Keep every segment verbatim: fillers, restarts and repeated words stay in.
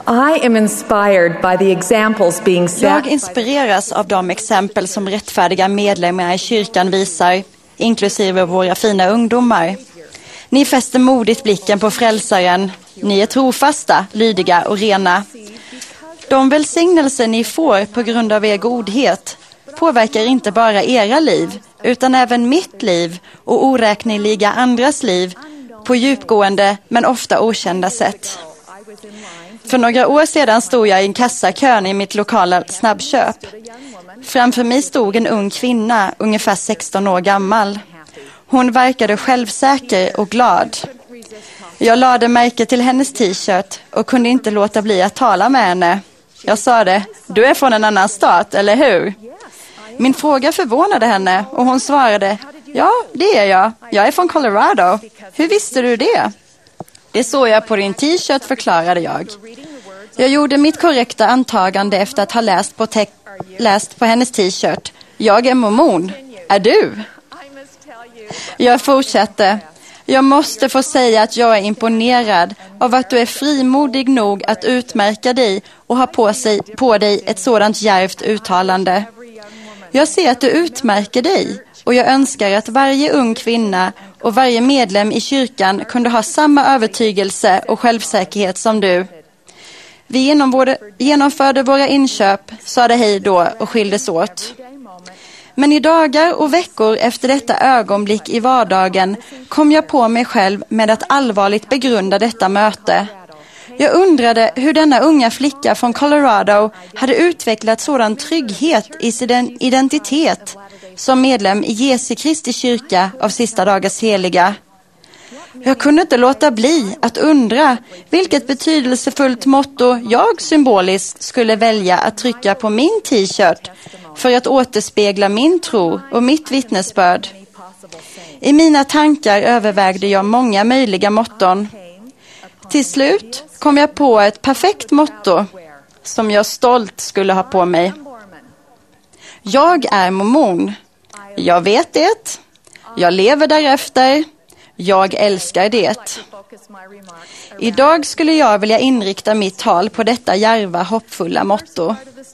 I am inspired by the examples being set. Jag inspireras av de exempel som rättfärdiga medlemmar i kyrkan visar, inklusive våra fina ungdomar. Ni fäster modigt blicken på frälsaren. Ni är trofasta, lydiga och rena. De välsignelser ni får på grund av er godhet påverkar inte bara era liv, utan även mitt liv och oräkneliga andras liv på djupgående men ofta okända sätt. För några år sedan stod jag i en kassakön i mitt lokala snabbköp. Framför mig stod en ung kvinna, ungefär sexton år gammal. Hon verkade självsäker och glad. Jag lade märke till hennes t-shirt och kunde inte låta bli att tala med henne. Jag sa det, du är från en annan stat, eller hur? Min fråga förvånade henne och hon svarade, ja, det är jag. Jag är från Colorado. Hur visste du det? Det såg jag på din t-shirt, förklarade jag. Jag gjorde mitt korrekta antagande efter att ha läst på, te- läst på hennes t-shirt. Jag är mormon. Är du? Jag fortsatte. Jag måste få säga att jag är imponerad av att du är frimodig nog att utmärka dig och ha på, sig, på dig ett sådant djärvt uttalande. Jag ser att du utmärker dig och jag önskar att varje ung kvinna och varje medlem i kyrkan kunde ha samma övertygelse och självsäkerhet som du. Vi genomförde våra inköp, sa det hej då och skildes åt. Men i dagar och veckor efter detta ögonblick i vardagen kom jag på mig själv med att allvarligt begrunda detta möte. Jag undrade hur denna unga flicka från Colorado hade utvecklat sådan trygghet i sin identitet som medlem i Jesu Kristi kyrka av sista dagars heliga. Jag kunde inte låta bli att undra vilket betydelsefullt motto jag symboliskt skulle välja att trycka på min t-shirt för att återspegla min tro och mitt vittnesbörd. I mina tankar övervägde jag många möjliga motton. Till slut kom jag på ett perfekt motto som jag stolt skulle ha på mig. Jag är mormon. Jag vet det. Jag lever därefter. Jag älskar det. Idag skulle jag vilja inrikta mitt tal på detta djärva, hoppfulla motto.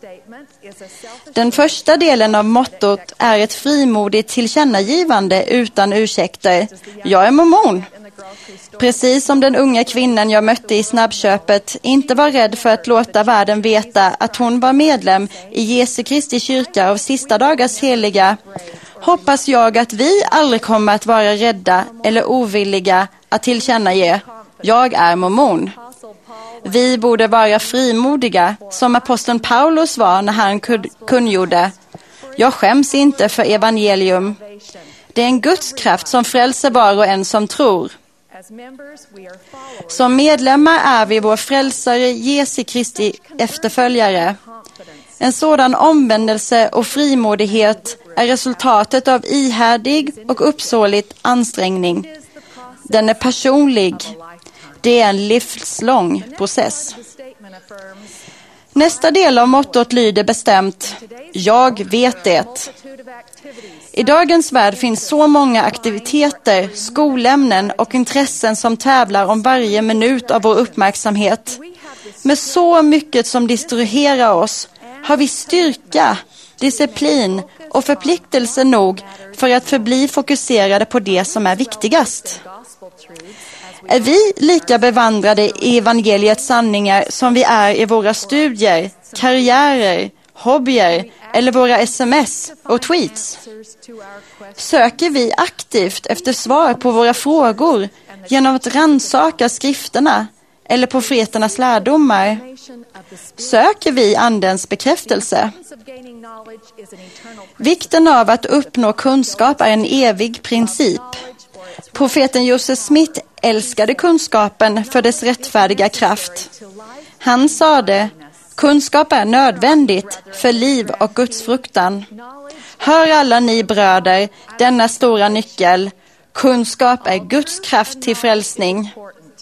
Den första delen av mottot är ett frimodigt tillkännagivande utan ursäkter. Jag är mormon. Precis som den unga kvinnan jag mötte i snabbköpet inte var rädd för att låta världen veta att hon var medlem i Jesu Kristi kyrka av sista dagars heliga, hoppas jag att vi aldrig kommer att vara rädda eller ovilliga att tillkännage. Jag är mormon. Vi borde vara frimodiga som aposteln Paulus var när han kungjorde. Jag skäms inte för evangelium. Det är en Guds kraft som frälser var och en som tror. Som medlemmar är vi vår frälsare Jesu Kristi efterföljare. En sådan omvändelse och frimodighet är resultatet av ihärdig och uppsåtlig ansträngning. Den är personlig. Det är en livslång process. Nästa del av mottot lyder bestämt: jag vet det. I dagens värld finns så många aktiviteter, skolämnen och intressen som tävlar om varje minut av vår uppmärksamhet. Med så mycket som distraherar oss har vi styrka, disciplin och förpliktelse nog för att förbli fokuserade på det som är viktigast. Är vi lika bevandrade i evangeliets sanningar som vi är i våra studier, karriärer, hobbyer eller våra sms och tweets? Söker vi aktivt efter svar på våra frågor genom att rannsaka skrifterna eller profeternas lärdomar? Söker vi andens bekräftelse? Vikten av att uppnå kunskap är en evig princip. Profeten Joseph Smith älskade kunskapen för dess rättfärdiga kraft. Han sade: kunskap är nödvändigt för liv och gudsfruktan. Hör alla ni bröder, denna stora nyckel. Kunskap är Guds kraft till frälsning.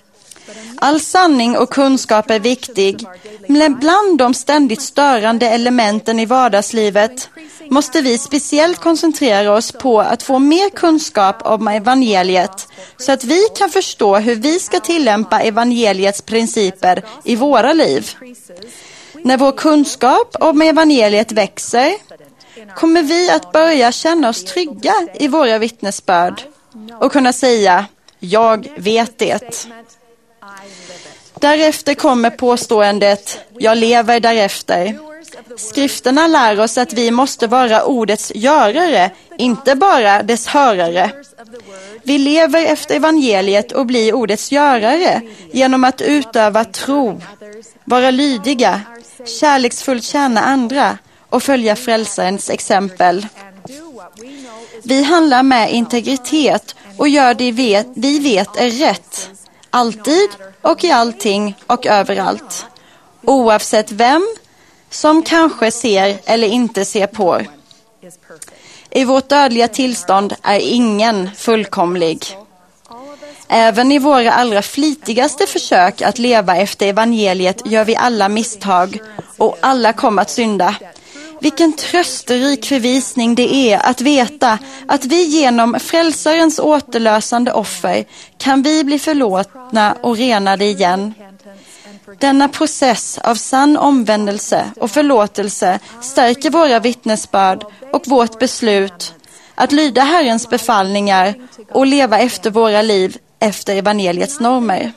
All sanning och kunskap är viktig, men bland de ständigt störande elementen i vardagslivet måste vi speciellt koncentrera oss på att få mer kunskap om evangeliet så att vi kan förstå hur vi ska tillämpa evangeliets principer i våra liv. När vår kunskap om evangeliet växer kommer vi att börja känna oss trygga i våra vittnesbörd och kunna säga, jag vet det. Därefter kommer påståendet, jag lever därefter. Skrifterna lär oss att vi måste vara ordets görare, inte bara dess hörare. Vi lever efter evangeliet och blir ordets görare genom att utöva tro, vara lydiga, kärleksfullt tjäna andra och följa frälsarens exempel. Vi handlar med integritet och gör det vi vet är rätt, alltid och i allting och överallt, oavsett vem som kanske ser eller inte ser på. I vårt dödliga tillstånd är ingen fullkomlig. Även i våra allra flitigaste försök att leva efter evangeliet gör vi alla misstag och alla kommer att synda. Vilken trösterik förvisning det är att veta att vi genom frälsarens återlösande offer kan vi bli förlåtna och renade igen. Denna process av sann omvändelse och förlåtelse stärker våra vittnesbörd och vårt beslut att lyda Herrens befallningar och leva efter våra liv efter evangeliets normer.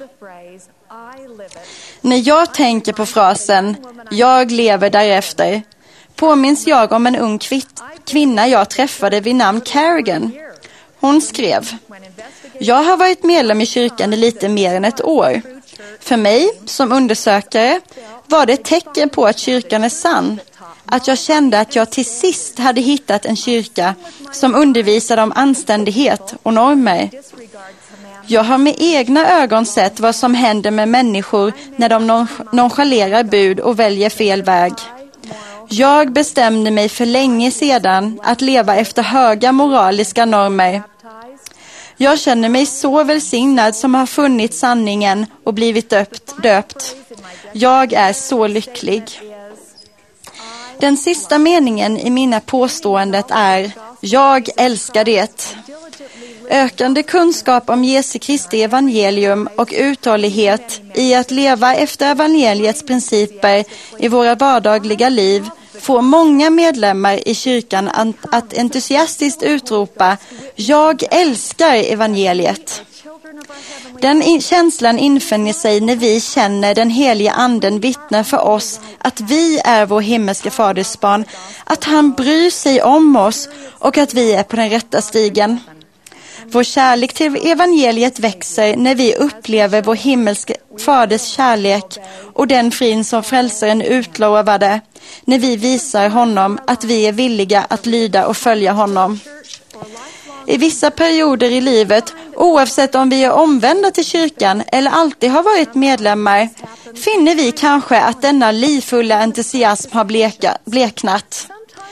När jag tänker på frasen jag lever därefter påminns jag om en ung kvitt, kvinna jag träffade vid namn Carrigan. Hon skrev, jag har varit medlem i kyrkan i lite mer än ett år. För mig som undersökare var det ett tecken på att kyrkan är sann. Att jag kände att jag till sist hade hittat en kyrka som undervisade om anständighet och normer. Jag har med egna ögon sett vad som händer med människor när de nonchalerar bud och väljer fel väg. Jag bestämde mig för länge sedan att leva efter höga moraliska normer. Jag känner mig så välsignad som har funnit sanningen och blivit döpt. döpt. Jag är så lycklig. Den sista meningen i mina påståendet är jag älskar det. Ökande kunskap om Jesu Kristi evangelium och uthållighet i att leva efter evangeliets principer i våra vardagliga liv får många medlemmar i kyrkan att entusiastiskt utropa jag älskar evangeliet. Den in- känslan infinner sig när vi känner den heliga anden vittna för oss att vi är vår himmelske faders barn, att han bryr sig om oss och att vi är på den rätta stigen. Vår kärlek till evangeliet växer när vi upplever vår himmelske faders kärlek och den frid som frälsaren utlovade, när vi visar honom att vi är villiga att lyda och följa honom. I vissa perioder i livet, oavsett om vi är omvända till kyrkan eller alltid har varit medlemmar, finner vi kanske att denna livfulla entusiasm har bleka, bleknat.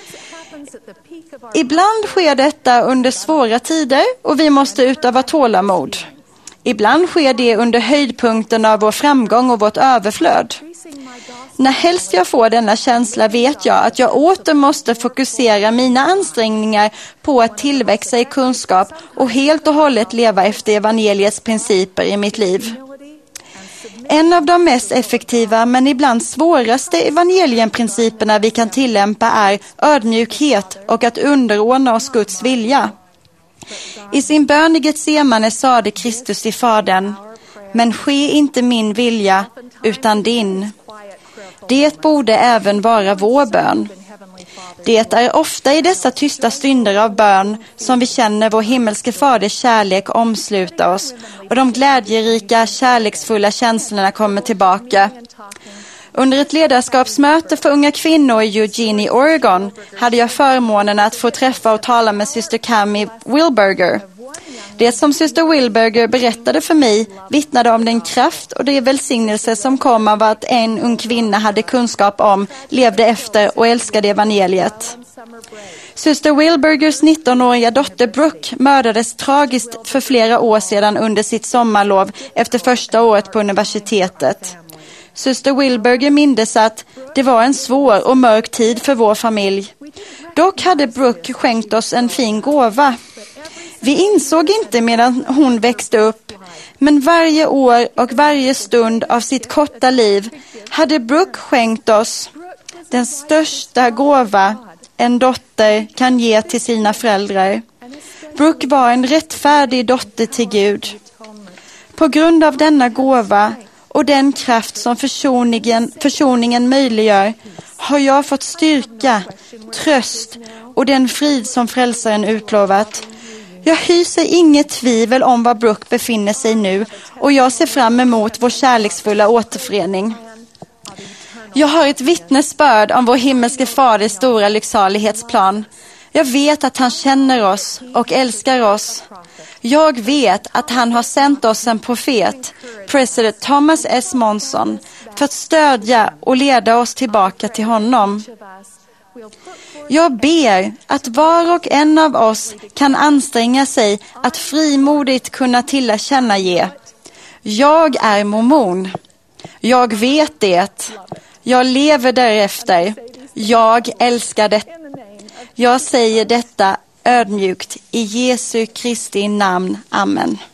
Ibland sker detta under svåra tider och vi måste utöva tålamod. Ibland sker det under höjdpunkten av vår framgång och vårt överflöd. När helst jag får denna känsla vet jag att jag åter måste fokusera mina ansträngningar på att tillväxa i kunskap och helt och hållet leva efter evangeliets principer i mitt liv. En av de mest effektiva men ibland svåraste evangelienprinciperna vi kan tillämpa är ödmjukhet och att underordna oss Guds vilja. I sin bön i Getsemane sade Kristus till Fadern, men ske inte min vilja utan din. Det borde även vara vår bön. Det är ofta i dessa tysta stunder av bön som vi känner vår himmelske faders kärlek omsluta oss och de glädjerika, kärleksfulla känslorna kommer tillbaka. Under ett ledarskapsmöte för unga kvinnor i Eugene, Oregon hade jag förmånen att få träffa och tala med syster Cami Wilberger. Det som syster Wilberger berättade för mig vittnade om den kraft och det välsignelse som kom av att en ung kvinna hade kunskap om, levde efter och älskade evangeliet. Syster Wilbergers nittonåriga dotter Brooke mördades tragiskt för flera år sedan under sitt sommarlov efter första året på universitetet. Syster Wilberger mindes att det var en svår och mörk tid för vår familj. Dock hade Brooke skänkt oss en fin gåva. Vi insåg inte medan hon växte upp, men varje år och varje stund av sitt korta liv hade Brooke skänkt oss den största gåva en dotter kan ge till sina föräldrar. Brooke var en rättfärdig dotter till Gud. På grund av denna gåva och den kraft som försoningen, försoningen möjliggör har jag fått styrka, tröst och den frid som frälsaren utlovat. Jag hyser inget tvivel om var Brooke befinner sig nu och jag ser fram emot vår kärleksfulla återförening. Jag har ett vittnesbörd om vår himmelske faders stora lycksalighetsplan. Jag vet att han känner oss och älskar oss. Jag vet att han har sänt oss en profet, president Thomas S. Monson, för att stödja och leda oss tillbaka till honom. Jag ber att var och en av oss kan anstränga sig att frimodigt kunna tillkänna. Jag är mormon. Jag vet det. Jag lever därefter. Jag älskar det. Jag säger detta ödmjukt i Jesu Kristi namn. Amen.